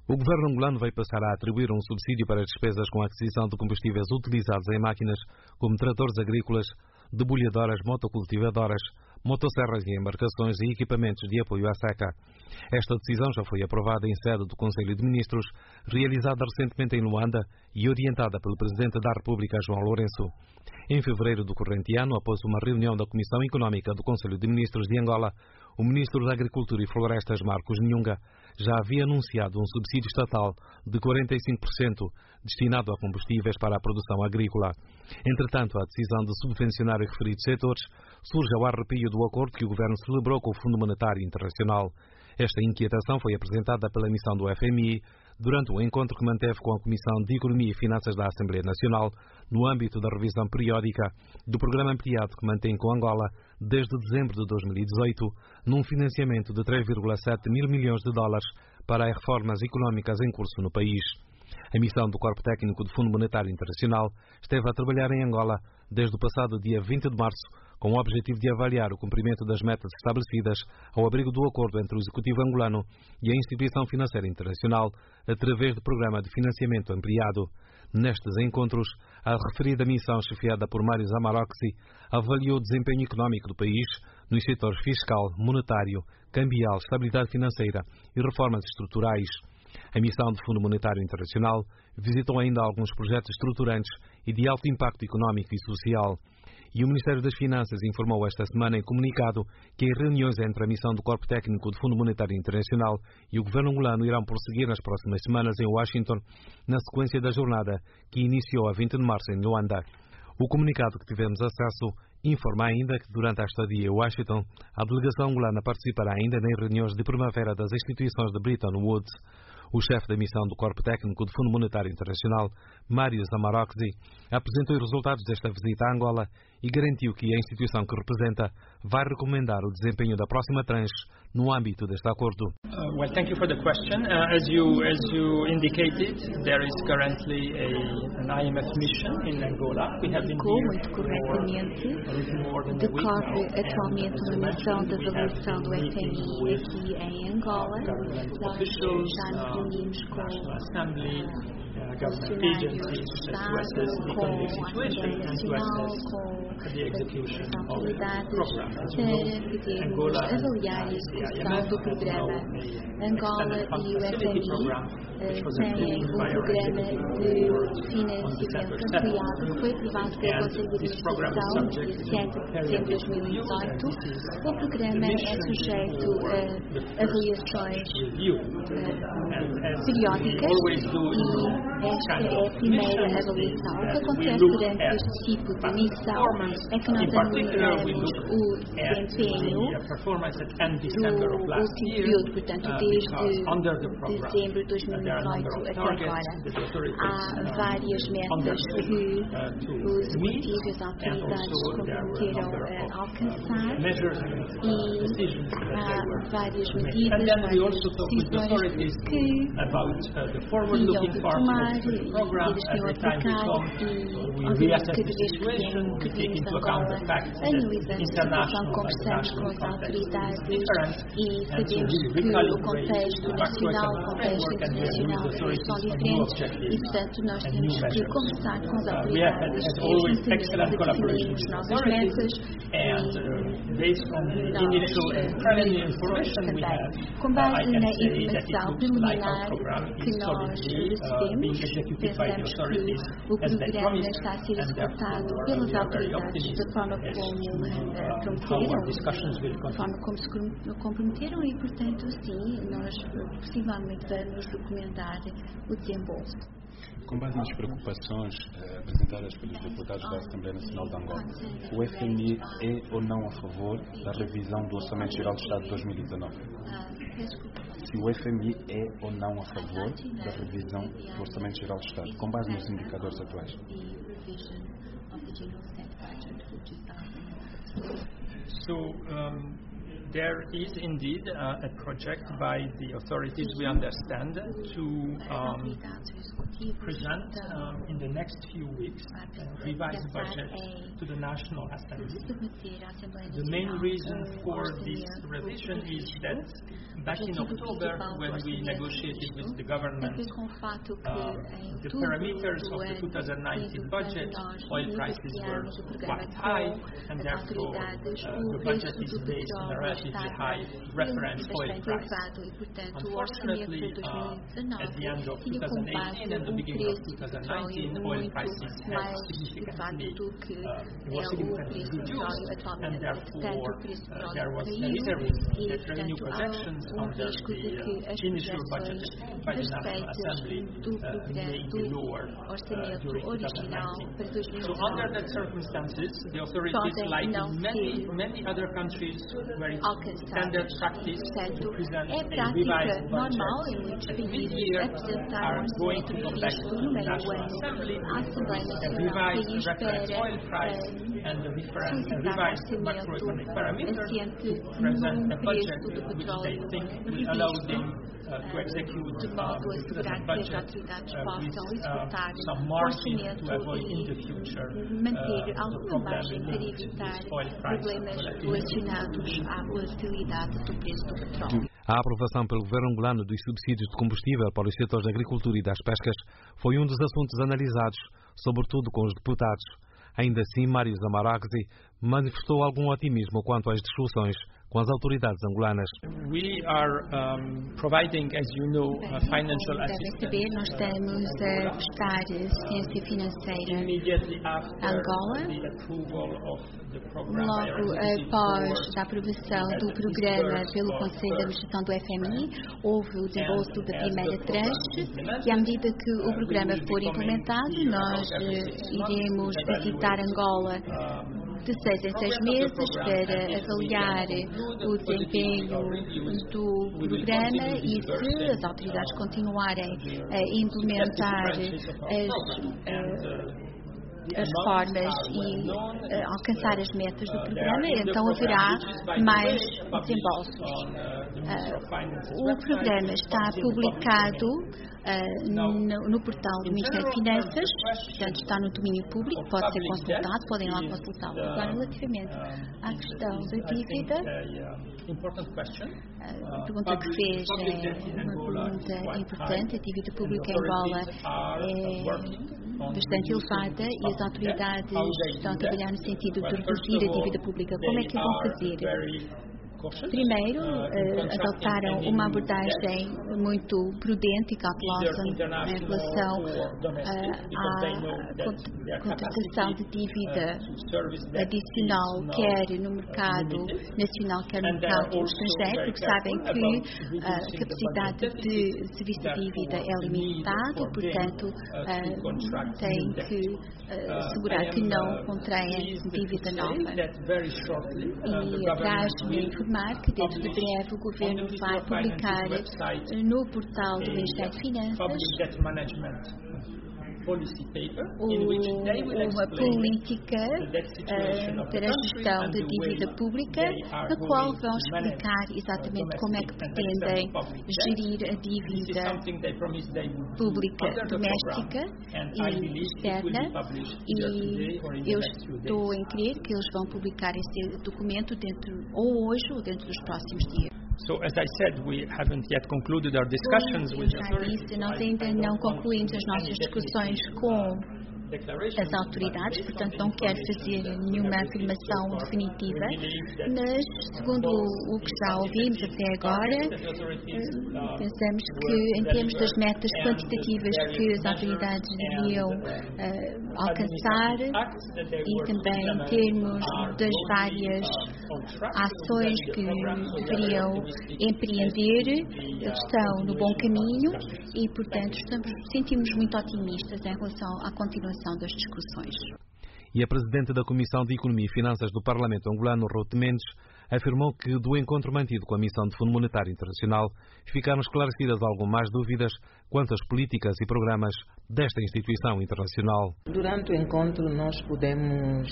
O governo angolano vai passar a atribuir um subsídio para despesas com a aquisição de combustíveis utilizados em máquinas como tratores agrícolas, debulhadoras, motocultivadoras, motosserras e embarcações e equipamentos de apoio à seca. Esta decisão já foi aprovada em sede do Conselho de Ministros, realizada recentemente em Luanda e orientada pelo Presidente da República, João Lourenço. Em fevereiro do corrente ano, após uma reunião da Comissão Económica do Conselho de Ministros de Angola, o Ministro da Agricultura e Florestas, Marcos Nhunga, já havia anunciado um subsídio estatal de 45% destinado a combustíveis para a produção agrícola. Entretanto, a decisão de subvencionar os referidos setores surge ao arrepio do acordo que o Governo celebrou com o Fundo Monetário Internacional. Esta inquietação foi apresentada pela missão do FMI durante o encontro que manteve com a Comissão de Economia e Finanças da Assembleia Nacional no âmbito da revisão periódica do programa ampliado que mantém com Angola desde dezembro de 2018 num financiamento de 3,7 mil milhões de dólares para as reformas económicas em curso no país. A missão do Corpo Técnico do Fundo Monetário Internacional esteve a trabalhar em Angola desde o passado dia 20 de março com o objetivo de avaliar o cumprimento das metas estabelecidas ao abrigo do acordo entre o Executivo angolano e a Instituição Financeira Internacional através do Programa de Financiamento Ampliado. Nestes encontros, a referida missão, chefiada por Mário Zamaroxi, avaliou o desempenho económico do país nos setores fiscal, monetário, cambial, estabilidade financeira e reformas estruturais. A missão do Fundo Monetário Internacional visitou ainda alguns projetos estruturantes e de alto impacto económico e social. E o Ministério das Finanças informou esta semana em comunicado que as reuniões entre a missão do Corpo Técnico do Fundo Monetário Internacional e o governo angolano irão prosseguir nas próximas semanas em Washington, na sequência da jornada que iniciou a 20 de março em Luanda. O comunicado que tivemos acesso informa ainda que durante a estadia em Washington, a delegação angolana participará ainda em reuniões de primavera das instituições de Bretton Woods. O chefe da missão do Corpo Técnico do Fundo Monetário Internacional, Mário Zamaroxi, apresentou os resultados desta visita a Angola e garantiu que a instituição que representa vai recomendar o desempenho da próxima tranche no âmbito deste acordo. Well, thank you for the question. As you indicated, there is currently an IMF mission in Angola. We have been muito corretamente, decorre atualmente uma missão de avaliação do FMI aqui em Angola. Nós já nos reunimos com funcionários do Estado, com a Assembleia Nacional, com as autoridades para podermos avaliar a execução do programa. Angola e o FMI têm um programa de financiamento ampliado que foi aprovado pelo Conselho de Administração no dia 7 de dezembro de 2018. O programa é sujeito a avaliações periódicas e esta é a primeira avaliação. O que acontece durante este tipo de missão é que nós analisamos o desempenho do último período, portanto, desde dezembro de 2018 até agora. Há várias metas que os executivos e as autoridades comprometeram a alcançar e há várias medidas, várias decisões que iam tomar e eles iam aplicar e, obviamente, cada vez que vimos Angola, analisamos a situação, conversamos com as autoridades e sabemos que o contexto nacional, o contexto internacional são diferentes e, portanto, nós temos que conversar com as autoridades e definirmos novas metas com base na informação preliminar que nós recebemos, pensamos que o programa está a ser executado pelas autoridades da forma como prometeram, da forma como se comprometeram e, portanto, sim, nós possivelmente vamos documentar o desembolso. Com base nas preocupações apresentadas pelos deputados da Assembleia Nacional de Angola, o FMI é ou não a favor da revisão do Orçamento Geral do Estado de 2019? Se o FMI é ou não a favor da revisão do Orçamento Geral do Estado, com base nos indicadores atuais? There is indeed a project by the authorities, we understand, to present in the next few weeks a revised budget to the National Assembly. The main reason for this revision is that back in October, when we negotiated with the government the parameters of the 2019 budget, oil prices were quite high, and therefore the budget is based on a relatively high reference oil price. Unfortunately, at the end of 2018 and the beginning of 2019, oil prices had significantly reduced, and therefore there is a risk that revenue projections under the initial budget by the National Assembly may be lower during 2019. So under that circumstances, the authorities, like many other countries where it's standard practice to present a revised budget at mid-year, are going to come back to the National Assembly with a revised reference oil price and the revised macroeconomic parameters to present a budget which they think will allow them to execute the budget with some margin to avoid in the future the problem with oil price volatility. A aprovação pelo governo angolano dos subsídios de combustível para os setores da agricultura e das pescas foi um dos assuntos analisados, sobretudo com os deputados. Ainda assim, Mário Zamaragzi manifestou algum otimismo quanto às discussões com as autoridades angolanas. We are providing, as you know, financial assistance. Nós estamos a prestar assistência financeira a Angola. Logo após a aprovação do programa pelo Conselho de Administração do FMI, houve o desembolso da primeira tranche e à medida que o programa for implementado, nós iremos visitar Angola de 6 em 6 meses para avaliar o desempenho do programa e se as autoridades continuarem a implementar as reformas e alcançar as metas do programa, então haverá mais desembolsos. O programa está publicado no portal do Ministério de Finanças, portanto está no domínio público, pode ser consultado, podem lá consultá-lo. Agora, relativamente à questão da dívida, a pergunta que fez é uma pergunta importante. A dívida pública em Angola é bastante elevada e as autoridades estão a trabalhar no sentido de reduzir a dívida pública. Como é que vão fazer? Primeiro, adotaram uma abordagem muito prudente e cautelosa em relação à contratação de dívida adicional, quer no mercado nacional, quer no mercado estrangeiro, porque sabem que a capacidade de serviço de dívida é limitada e, portanto, têm que assegurar que não contraem dívida nova. E traz-me informar que dentro de breve o Governo vai publicar no portal do Ministério de Finanças uma política para a gestão da dívida pública, na qual vão explicar exatamente como é que pretendem gerir a dívida pública doméstica e externa, e eu estou em crer que eles vão publicar esse documento ou hoje ou dentro dos próximos dias. So, as I said, we haven't yet concluded our discussions with the authorities. Nós ainda não concluímos as nossas discussões com as autoridades, portanto não quero fazer nenhuma afirmação definitiva, mas segundo o que já ouvimos até agora, pensamos que em termos das metas quantitativas que as autoridades deveriam alcançar e também em termos das várias ações que deveriam empreender, estão no bom caminho e, portanto, sentimos muito otimistas em relação à continuação das discussões. E a Presidente da Comissão de Economia e Finanças do Parlamento angolano, Ruth Mendes, afirmou que do encontro mantido com a Missão de Fundo Monetário Internacional ficaram esclarecidas algumas dúvidas quanto às políticas e programas desta instituição internacional. Durante o encontro nós pudemos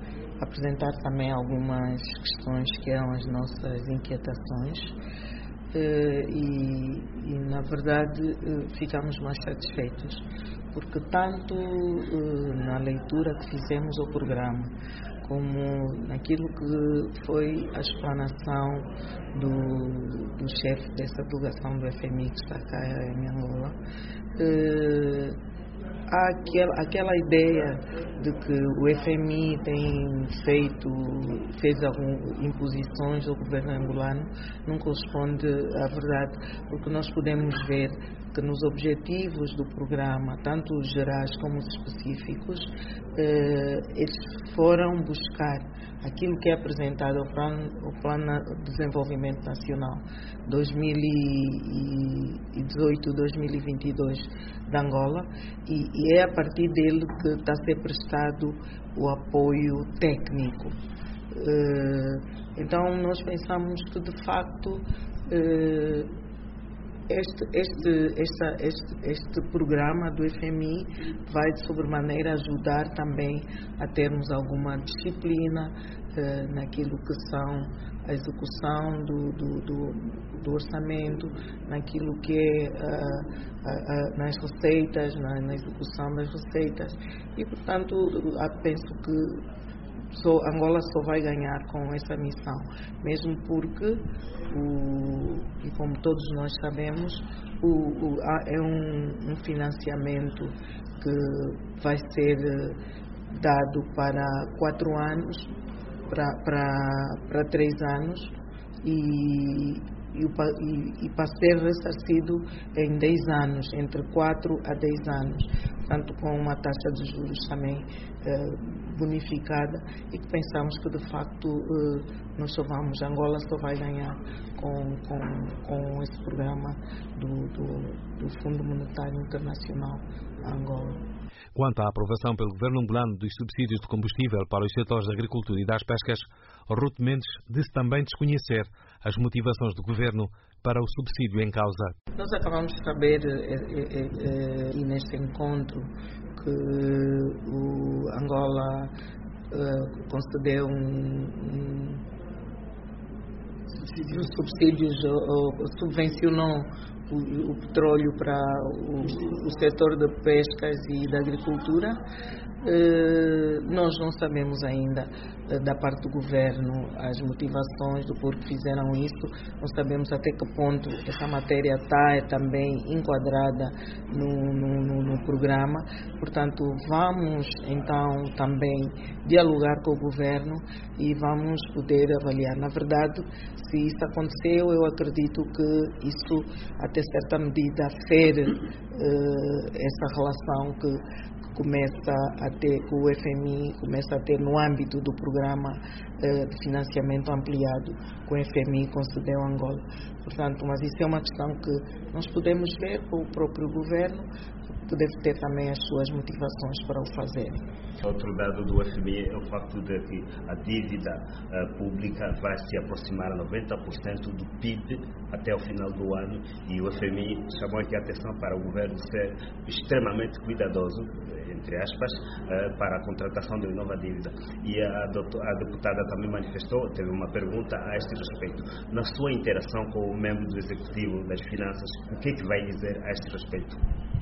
apresentar também algumas questões que eram as nossas inquietações. e na verdade ficamos mais satisfeitos, porque tanto na leitura que fizemos ao programa, como naquilo que foi a explanação do chefe dessa delegação do FMI que está cá em Angola, há aquela ideia de que o FMI fez algumas imposições ao governo angolano, não corresponde à verdade, porque nós podemos ver que nos objetivos do programa, tanto os gerais como os específicos, eles foram buscar aquilo que é apresentado ao Plano de Desenvolvimento Nacional 2018-2022 de Angola, e é a partir dele que está a ser prestado o apoio técnico. Então nós pensamos que de facto este programa do FMI vai de sobremaneira ajudar também a termos alguma disciplina naquilo que são a execução do orçamento, naquilo que é nas receitas, na execução das receitas, e portanto penso que Angola só vai ganhar com essa missão, mesmo porque, e como todos nós sabemos, é um financiamento que vai ser dado para 4 anos, para 3 anos, e para ser ressarcido em 10 anos, entre 4 a 10 anos, tanto com uma taxa de juros também bonificada, e que pensamos que de facto Angola só vai ganhar com esse programa do Fundo Monetário Internacional a Angola. Quanto à aprovação pelo governo angolano dos subsídios de combustível para os setores da agricultura e das pescas, Ruth Mendes disse também desconhecer as motivações do governo para o subsídio em causa. Nós acabamos de saber e neste encontro que o Angola concedeu subsídios, subvencionou o petróleo para o setor de pescas e da agricultura. Nós não sabemos ainda da parte do governo as motivações do porquê fizeram isso, não sabemos até que ponto essa matéria está também enquadrada no programa. Portanto, vamos então também dialogar com o governo e vamos poder avaliar. Na verdade, se isso aconteceu, eu acredito que isso até certa medida fere essa relação que começa a ter, que o FMI começa a ter no âmbito do programa de financiamento ampliado que o FMI concedeu a Angola. Portanto, mas isso é uma questão que nós podemos ver com o próprio governo, que deve ter também as suas motivações para o fazer. Outro dado do FMI é o facto de que a dívida pública vai se aproximar a 90% do PIB até o final do ano, e o FMI chamou aqui a atenção para o governo ser extremamente cuidadoso, entre aspas, para a contratação de nova dívida. E a deputada também manifestou, teve uma pergunta a este respeito. Na sua interação com o membro do Executivo das Finanças, o que é que vai dizer a este respeito?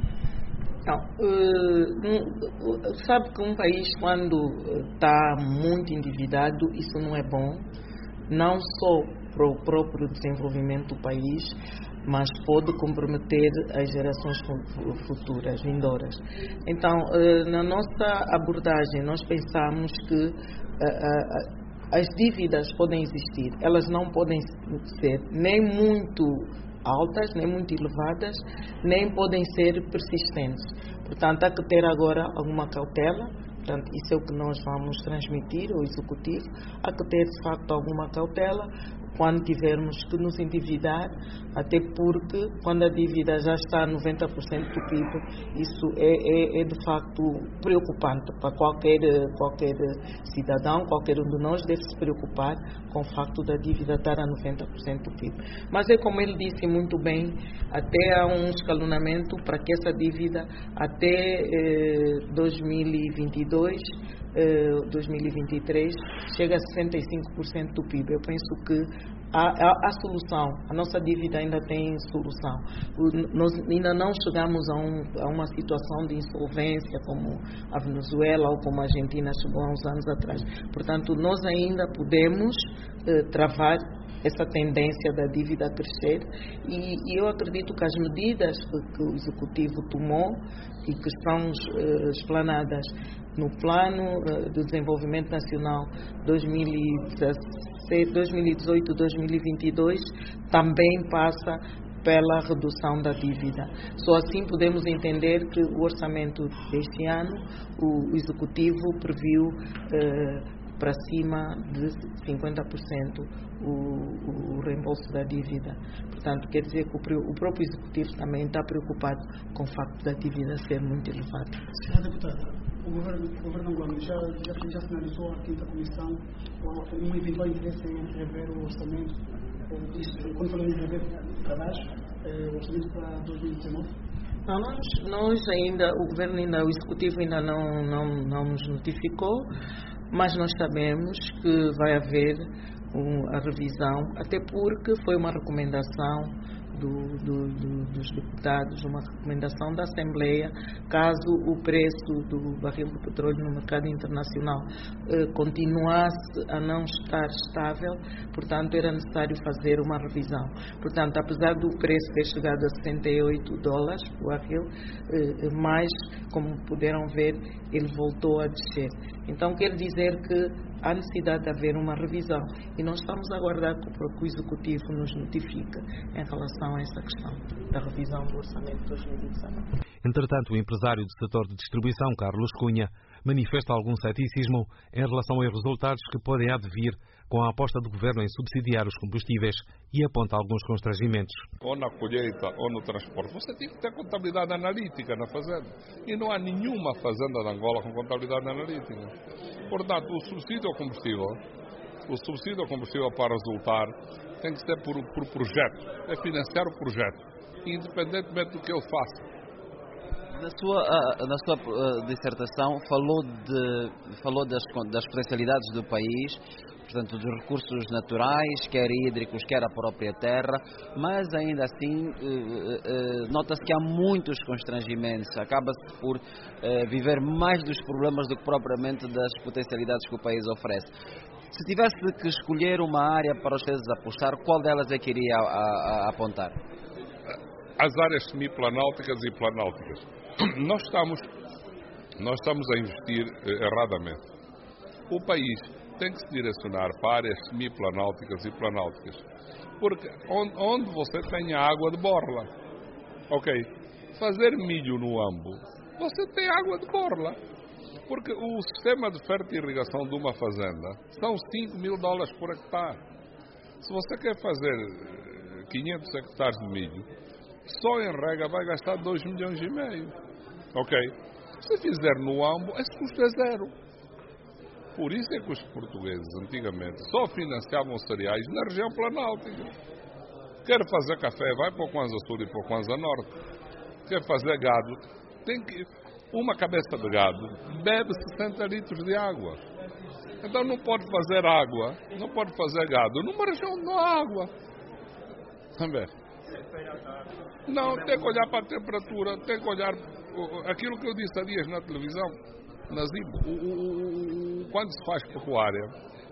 Sabe que um país, quando está muito endividado, isso não é bom, não só para o próprio desenvolvimento do país, mas pode comprometer as gerações futuras, vindouras. Então, na nossa abordagem, nós pensamos que as dívidas podem existir, elas não podem ser nem muito altas, nem muito elevadas, nem podem ser persistentes. Portanto, há que ter agora alguma cautela. Portanto, isso é o que nós vamos transmitir ao Executivo. Há que ter, de facto, alguma cautela quando tivermos que nos endividar, até porque quando a dívida já está a 90% do PIB, isso é de facto preocupante para qualquer cidadão, qualquer um de nós deve se preocupar com o facto da dívida estar a 90% do PIB. Mas é como ele disse muito bem, até há um escalonamento para que essa dívida até 2022, 2023 chega a 65% do PIB. Eu penso que há solução, a nossa dívida ainda tem solução. Nós ainda não chegamos a uma situação de insolvência como a Venezuela ou como a Argentina chegou há uns anos atrás. Portanto, nós ainda podemos travar essa tendência da dívida a crescer e eu acredito que as medidas que o Executivo tomou e que estão explanadas no Plano de Desenvolvimento Nacional 2018-2022 também passa pela redução da dívida. Só assim podemos entender que o orçamento deste ano, o Executivo previu para cima de 50% o reembolso da dívida. Portanto, quer dizer que o próprio Executivo também está preocupado com o facto da dívida ser muito elevada. Senhora Deputada, o governo angolano já sinalizou à quinta comissão um eventual interesse em rever o orçamento, quando falamos de rever para baixo, o orçamento para 2019? Não, nós ainda, o governo ainda, o Executivo ainda não nos notificou, mas nós sabemos que vai haver a revisão, até porque foi uma recomendação dos deputados, uma recomendação da Assembleia, caso o preço do barril de petróleo no mercado internacional continuasse a não estar estável, portanto era necessário fazer uma revisão. Portanto, apesar do preço ter chegado a $68 o barril, mas, como puderam ver, ele voltou a descer. Então quer dizer que há necessidade de haver uma revisão e nós estamos a aguardar que o Executivo nos notifique em relação a essa questão da revisão do orçamento de 2019. Entretanto, o empresário do setor de distribuição, Carlos Cunha, manifesta algum ceticismo em relação aos resultados que podem advir com a aposta do governo em subsidiar os combustíveis e aponta alguns constrangimentos. Ou na colheita ou no transporte, você tem que ter contabilidade analítica na fazenda. E não há nenhuma fazenda de Angola com contabilidade analítica. Portanto, o subsídio ao combustível para resultar tem que ser por projeto, é financiar o projeto, independentemente do que ele faça. Na sua dissertação falou das potencialidades do país, portanto dos recursos naturais, quer hídricos, quer a própria terra, mas ainda assim nota-se que há muitos constrangimentos, acaba-se por viver mais dos problemas do que propriamente das potencialidades que o país oferece. Se tivesse que escolher uma área para os países apostar, qual delas é que iria apontar? As áreas semiplanáuticas e planálticas. Nós estamos a investir erradamente. O país tem que se direcionar para áreas semiplanáuticas e planálticas, porque onde você tem a água de borla, ok? Fazer milho no Ambo, você tem água de borla, porque o sistema de fertirrigação de uma fazenda são $5.000 por hectare. Se você quer fazer 500 hectares de milho, só em rega vai gastar 2,5 milhões. Ok? Se fizer no Ambo, esse custo é zero. Por isso é que os portugueses, antigamente, só financiavam cereais na região planáltica. Quer fazer café, vai para o Kwanza Sul e para o Kwanza Norte. Quer fazer gado, uma cabeça de gado bebe 60 litros de água. Então não pode fazer água, não pode fazer gado numa região onde não há água. Também. Não, tem que olhar para a temperatura, tem que olhar aquilo que eu disse há dias na televisão, na ZIB, quando se faz pecuária,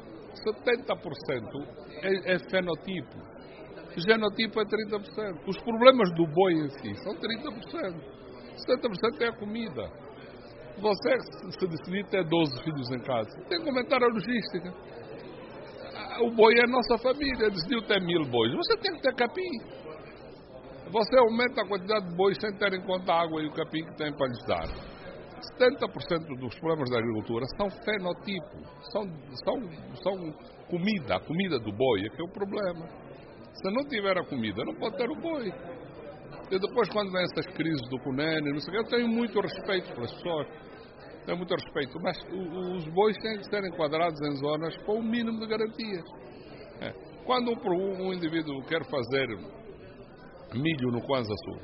70% é fenotipo, genotipo é 30%. Os problemas do boi em si são 30%, 70% é a comida. Você, se decidir ter 12 filhos em casa, tem que aumentar a logística. O boi é a nossa família, decidiu ter 1.000 bois, você tem que ter capim. Você aumenta a quantidade de bois sem ter em conta a água e o capim que tem para lhes dar. 70% dos problemas da agricultura são fenotipo, são comida, a comida do boi é que é o problema. Se não tiver a comida, não pode ter o boi. E depois, quando vem essas crises do Cunene, não sei o que, eu tenho muito respeito pelas pessoas, tenho muito respeito, mas os bois têm que ser enquadrados em zonas com o mínimo de garantias. Quando um indivíduo quer fazer milho no Kwanza Sul,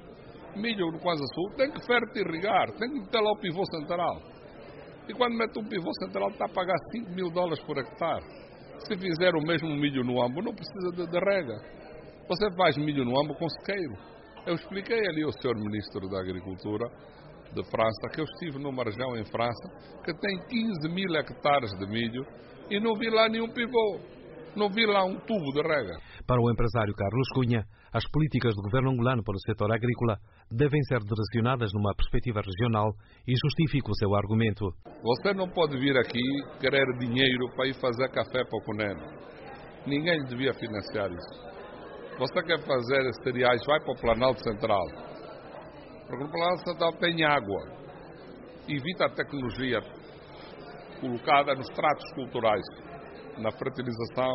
tem que fertirrigar, tem que meter lá o pivô central. E quando mete um pivô central está a pagar $5.000 por hectare. Se fizer o mesmo milho no Ambo, não precisa de rega. Você faz milho no Ambo com sequeiro. Eu expliquei ali ao Sr. Ministro da Agricultura de França que eu estive numa região em França que tem 15 mil hectares de milho e não vi lá nenhum pivô. Não vi lá um tubo de rega. Para o empresário Carlos Cunha, as políticas do governo angolano para o setor agrícola devem ser direcionadas numa perspectiva regional e justifica o seu argumento. Você não pode vir aqui querer dinheiro para ir fazer café para o Cuneno. Ninguém devia financiar isso. Você quer fazer cereais, vai para o Planalto Central. Porque o Planalto Central tem água. Evita a tecnologia colocada nos tratos culturais, na fertilização,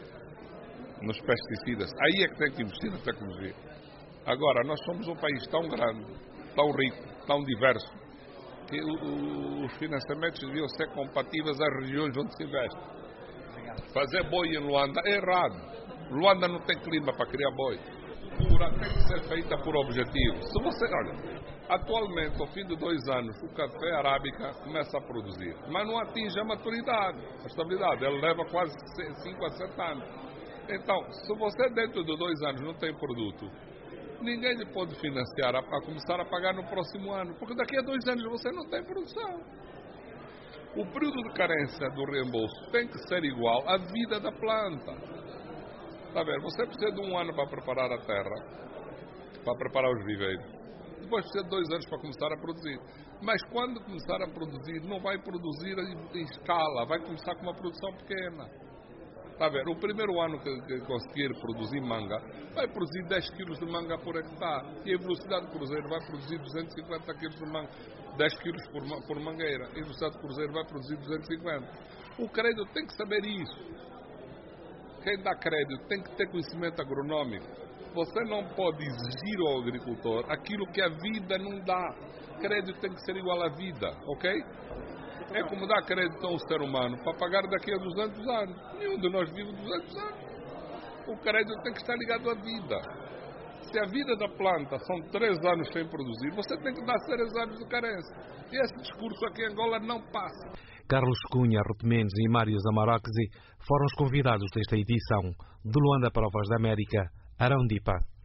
nos pesticidas. Aí é que tem que investir na tecnologia. Agora, nós somos um país tão grande, tão rico, tão diverso, que os financiamentos deviam ser compatíveis às regiões onde se investe. Fazer boi em Luanda é errado. Luanda não tem clima para criar boi. Tem que ser feita por objetivo. Se você, olha, atualmente, ao fim de 2 anos, o café arábica começa a produzir, mas não atinge a maturidade, a estabilidade. Ele leva quase 5 a 7 anos. Então, se você dentro de 2 anos não tem produto, ninguém lhe pode financiar a começar a pagar no próximo ano, porque daqui a 2 anos você não tem produção. O período de carência do reembolso tem que ser igual à vida da planta. Está a ver? Você precisa de 1 ano para preparar a terra, para preparar os viveiros. Depois precisa de 2 anos para começar a produzir. Mas quando começar a produzir, não vai produzir em escala, vai começar com uma produção pequena. Está a ver? O primeiro ano que conseguir produzir manga, vai produzir 10 quilos de manga por hectare. E a velocidade cruzeiro vai produzir 250 quilos de manga, 10 quilos por mangueira. E a velocidade cruzeiro vai produzir 250. O crédito tem que saber isso. Quem dá crédito tem que ter conhecimento agronômico. Você não pode exigir ao agricultor aquilo que a vida não dá. Crédito tem que ser igual à vida, ok? É como dar crédito a um ser humano para pagar daqui a 200 anos. Nenhum de nós vive 200 anos. O crédito tem que estar ligado à vida. Se a vida da planta são 3 anos sem produzir, você tem que dar 3 anos de carência. E esse discurso aqui em Angola não passa. Carlos Cunha, Ruth Mendes e Mário Zamaroxi foram os convidados desta edição. De Luanda para a Voz da América, Arão Dipa.